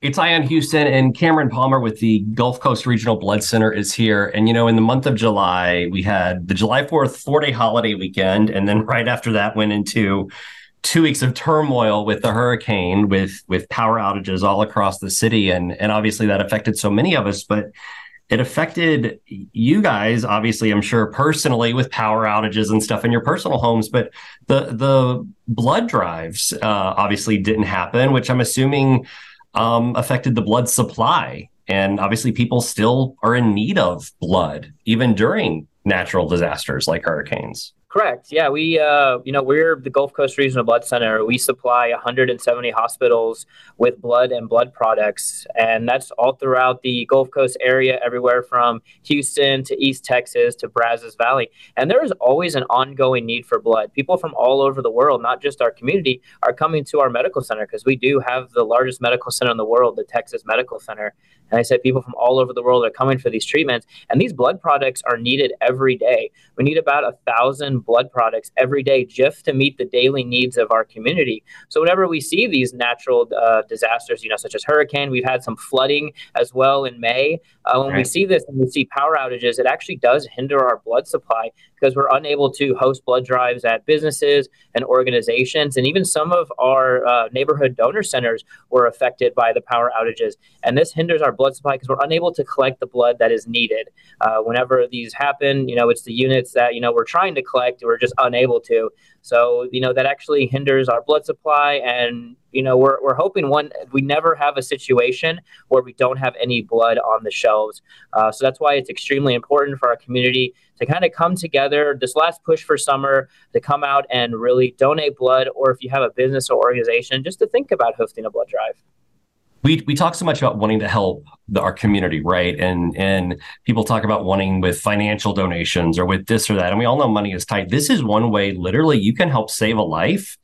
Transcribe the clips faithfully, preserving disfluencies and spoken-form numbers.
It's Ian Houston, and Cameron Palmer with the Gulf Coast Regional Blood Center is here. And, you know, in the month of July, we had the July fourth four-day holiday weekend. And then right after that went into two weeks of turmoil with the hurricane, with with power outages all across the city. And, and obviously that affected so many of us. But it affected you guys, obviously, I'm sure, personally with power outages and stuff in your personal homes. But the, the blood drives uh, obviously didn't happen, which I'm assuming um, affected the blood supply. And obviously, people still are in need of blood, even during natural disasters like hurricanes. Correct. Yeah, we, uh, you know, we're the Gulf Coast Regional Blood Center. We supply one hundred seventy hospitals with blood and blood products, and that's all throughout the Gulf Coast area, everywhere from Houston to East Texas to Brazos Valley. And there is always an ongoing need for blood. People from all over the world, not just our community, are coming to our medical center because we do have the largest medical center in the world, the Texas Medical Center. And I said people from all over the world are coming for these treatments, and these blood products are needed every day. We need about a thousand blood products every day just to meet the daily needs of our community. So whenever we see these natural uh, disasters, you know, such as hurricane, we've had some flooding as well in May. Uh, when right. we see this and we see power outages, it actually does hinder our blood supply because we're unable to host blood drives at businesses and organizations. And even some of our uh, neighborhood donor centers were affected by the power outages. And this hinders our blood supply because we're unable to collect the blood that is needed. Uh, whenever these happen, you know, it's the units that, you know, we're trying to collect, we're just unable to. So, you know, that actually hinders our blood supply. And, you know, we're we're hoping one, we never have a situation where we don't have any blood on the shelves. Uh, so that's why it's extremely important for our community to kind of come together this last push for summer to come out and really donate blood, or if you have a business or organization, just to think about hosting a blood drive. We we talk so much about wanting to help the, our community, right? And and people talk about wanting with financial donations or with this or that. And we all know money is tight. This is one way, literally, you can help save a life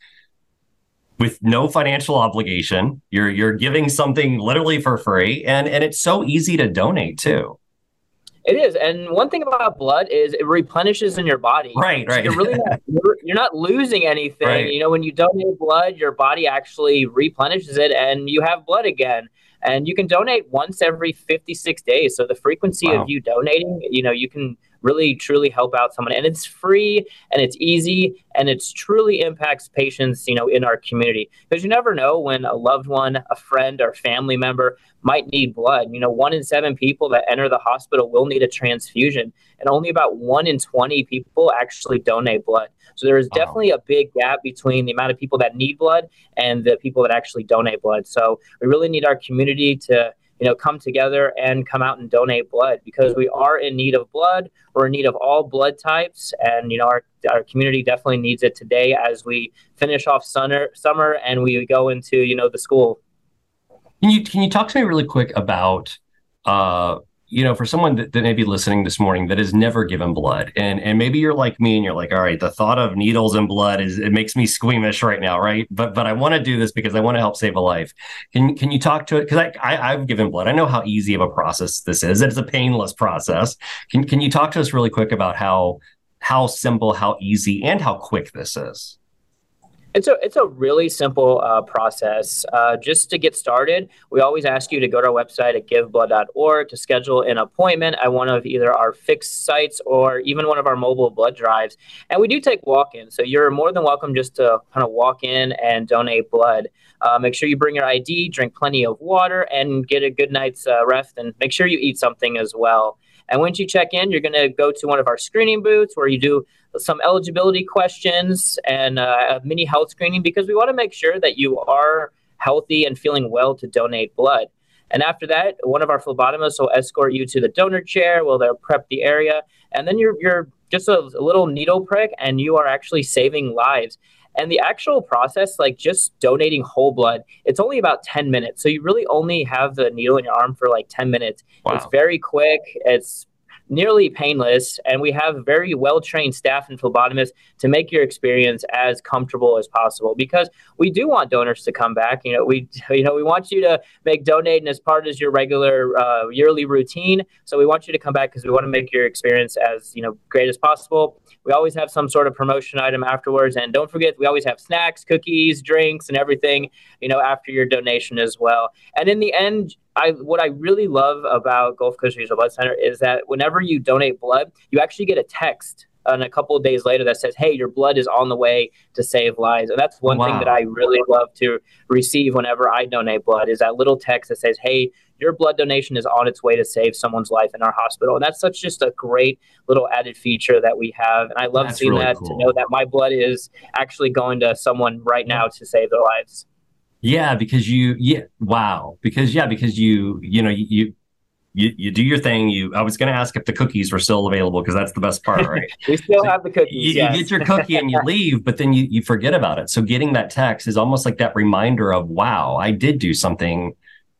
with no financial obligation. You're you're giving something literally for free, and and it's so easy to donate too. It is. And one thing about blood is it replenishes in your body. Right, right. So you're really not, you're, you're not losing anything. Right. You know, when you donate blood, your body actually replenishes it and you have blood again. And you can donate once every fifty-six days. So the frequency wow. of you donating, you know, you can really, truly help out someone. And it's free and it's easy and it's truly impacts patients, you know, in our community. Because you never know when a loved one, a friend or family member might need blood. You know, one in seven people that enter the hospital will need a transfusion. And only about one in twenty people actually donate blood. So there is definitely wow. a big gap between the amount of people that need blood and the people that actually donate blood. So we really need our community to, you know, come together and come out and donate blood because we are in need of blood. We're in need of all blood types. And, you know, our, our community definitely needs it today as we finish off summer, summer and we go into, you know, the school. Can you, can you talk to me really quick about, uh, you know, for someone that, that may be listening this morning that has never given blood, and and maybe you're like me and you're like, all right, the thought of needles and blood is, it makes me squeamish right now, right? But but I want to do this because I want to help save a life. Can can you talk to it? Because I, I I've given blood. I know how easy of a process this is. It's a painless process. Can can you talk to us really quick about how how simple, how easy, and how quick this is? It's a, it's a really simple uh, process. Uh, just to get started, we always ask you to go to our website at give blood dot org to schedule an appointment at one of either our fixed sites or even one of our mobile blood drives. And we do take walk-ins, so you're more than welcome just to kind of walk in and donate blood. Uh, make sure you bring your I D, drink plenty of water, and get a good night's uh, rest, and make sure you eat something as well. And once you check in, you're going to go to one of our screening booths where you do some eligibility questions and uh, a mini health screening because we want to make sure that you are healthy and feeling well to donate blood. And after that, one of our phlebotomists will escort you to the donor chair where they'll prep the area. And then you're, you're just a, a little needle prick and you are actually saving lives. And the actual process, like just donating whole blood, it's only about ten minutes. So you really only have the needle in your arm for like ten minutes. Wow. It's very quick. It's nearly painless, and we have very well-trained staff and phlebotomists to make your experience as comfortable as possible, because we do want donors to come back. You know, we you know we want you to make donating as part of your regular uh, yearly routine. So we want you to come back because we want to make your experience as, you know, great as possible. We always have some sort of promotion item afterwards, and don't forget, we always have snacks, cookies, drinks, and everything, you know, after your donation as well. And in the end, I, what I really love about Gulf Coast Regional Blood Center is that whenever you donate blood, you actually get a text and a couple of days later that says, hey, your blood is on the way to save lives. And that's one Wow. thing that I really love to receive whenever I donate blood, is that little text that says, hey, your blood donation is on its way to save someone's life in our hospital. And that's such just a great little added feature that we have. And I love That's seeing really that, cool. to know that my blood is actually going to someone right now to save their lives. Yeah, because you, yeah, wow. Because, yeah, because you, you know, you, you, you do your thing. You, I was going to ask if the cookies were still available, because that's the best part, right? We still So have the cookies. you, yes. you get your cookie and you leave, but then you, you forget about it. So getting that text is almost like that reminder of, wow, I did do something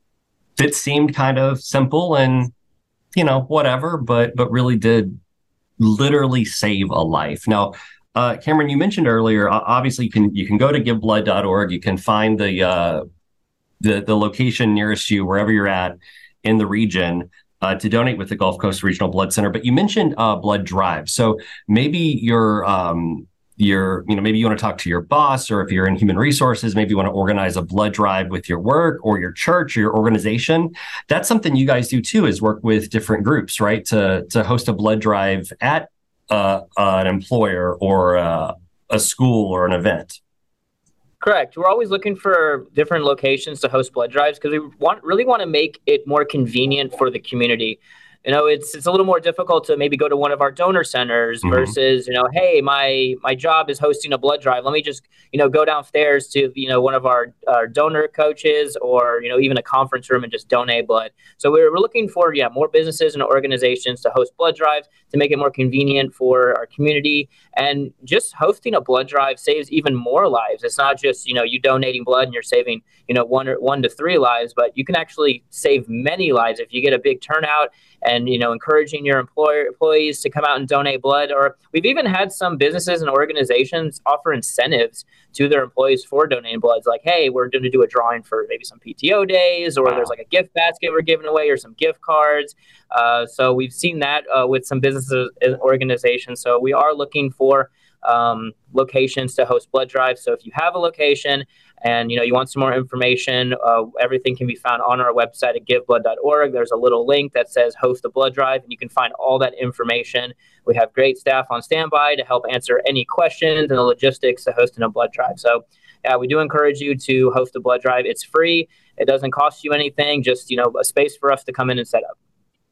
that seemed kind of simple and, you know, whatever, but, but really did literally save a life. Now, Uh, Cameron, you mentioned earlier, uh, obviously you can you can go to give blood dot org. You can find the uh, the the location nearest you, wherever you're at in the region, uh, to donate with the Gulf Coast Regional Blood Center. But you mentioned uh, blood drive, so maybe you're um, you're you know maybe you want to talk to your boss, or if you're in human resources, maybe you want to organize a blood drive with your work or your church or your organization. That's something you guys do too, is work with different groups, right? To to host a blood drive at Uh, uh, an employer or uh, a school or an event. Correct. We're always looking for different locations to host blood drives, because we want really want to make it more convenient for the community. You know, it's it's a little more difficult to maybe go to one of our donor centers Mhm. versus, you know, hey, my my job is hosting a blood drive. Let me just, you know, go downstairs to, you know, one of our, our donor coaches, or, you know, even a conference room, and just donate blood. So we're, we're looking for, yeah, more businesses and organizations to host blood drives to make it more convenient for our community. And just hosting a blood drive saves even more lives. It's not just, you know, you donating blood and you're saving, you know, one or one to three lives, but you can actually save many lives if you get a big turnout, and, you know, encouraging your employer employees to come out and donate blood. Or we've even had some businesses and organizations offer incentives to their employees for donating blood. It's like, hey, we're going to do a drawing for maybe some P T O days, or Wow. there's like a gift basket we're giving away, or some gift cards. Uh, so we've seen that uh, with some businesses and organizations. So we are looking for um, locations to host blood drives. So if you have a location and, you know, you want some more information, uh, everything can be found on our website at give blood dot org. There's a little link that says host a blood drive, and you can find all that information. We have great staff on standby to help answer any questions and the logistics of hosting a blood drive. So yeah, we do encourage you to host a blood drive. It's free. It doesn't cost you anything, just, you know, a space for us to come in and set up.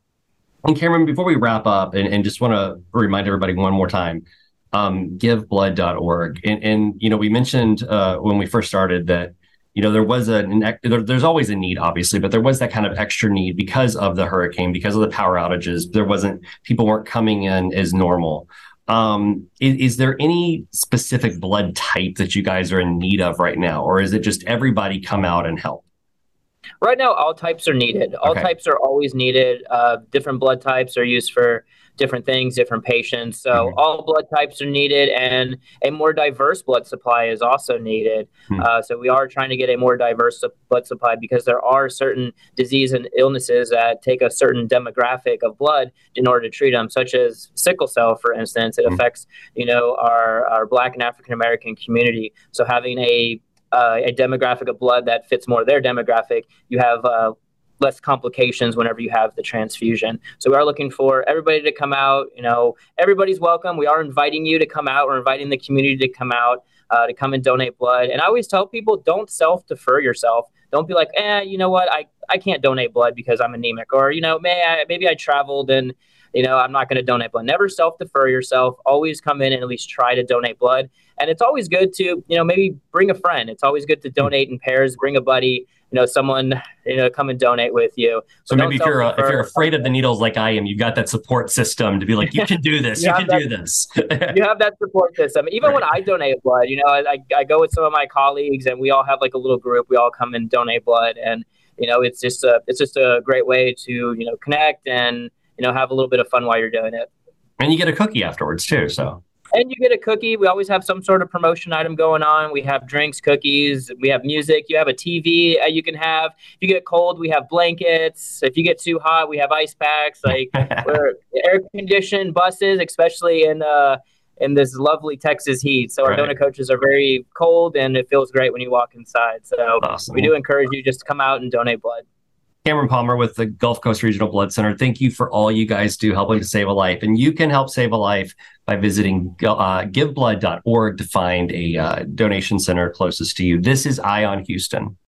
And Cameron, before we wrap up, and, and just want to remind everybody one more time, um, give blood dot org. And, and, you know, we mentioned uh, when we first started that, you know, there was a, an, there, there's always a need, obviously, but there was that kind of extra need because of the hurricane, because of the power outages. There wasn't, people weren't coming in as normal. Um, is, is there any specific blood type that you guys are in need of right now? Or is it just everybody come out and help? Right now, all types are needed. All Okay. types are always needed. Uh, different blood types are used for different things, different patients. So Mhm. all blood types are needed, and a more diverse blood supply is also needed. Hmm. Uh, so we are trying to get a more diverse su- blood supply, because there are certain disease and illnesses that take a certain demographic of blood in order to treat them, such as sickle cell, for instance. It Mhm. affects, you know, our, our Black and African American community. So having a Uh, a demographic of blood that fits more their demographic, you have uh, less complications whenever you have the transfusion. So we are looking for everybody to come out. You know, everybody's welcome. We are inviting you to come out. We're inviting the community to come out, uh, to come and donate blood. And I always tell people, don't self-defer yourself. Don't be like, eh, you know what, I, I can't donate blood because I'm anemic, or, you know, may I, maybe I traveled and, you know, I'm not going to donate blood. Never self-defer yourself. Always come in and at least try to donate blood. And it's always good to, you know, maybe bring a friend. It's always good to donate in pairs. Bring a buddy, you know, someone, you know, come and donate with you. So But maybe don't if you're uh, if self-defer. you're afraid of the needles like I am, you've got that support system to be like, you can do this, You you have can that- do this. You have that support system. Even when Right. I donate blood, you know, I, I go with some of my colleagues, and we all have like a little group. We all come and donate blood, and, you know, it's just a it's just a great way to, you know, connect and you know, have a little bit of fun while you're doing it. And you get a cookie afterwards too. So. And you get a cookie. We always have some sort of promotion item going on. We have drinks, cookies. We have music. You have a T V uh, you can have. If you get cold, we have blankets. If you get too hot, we have ice packs. Like we're air-conditioned buses, especially in uh, in this lovely Texas heat. So our right. donut coaches are very cold, and it feels great when you walk inside. So awesome. We do encourage you just to come out and donate blood. Cameron Palmer with the Gulf Coast Regional Blood Center. Thank you for all you guys do helping to save a life. And you can help save a life by visiting uh, give blood dot org to find a uh, donation center closest to you. This is Eye on Houston.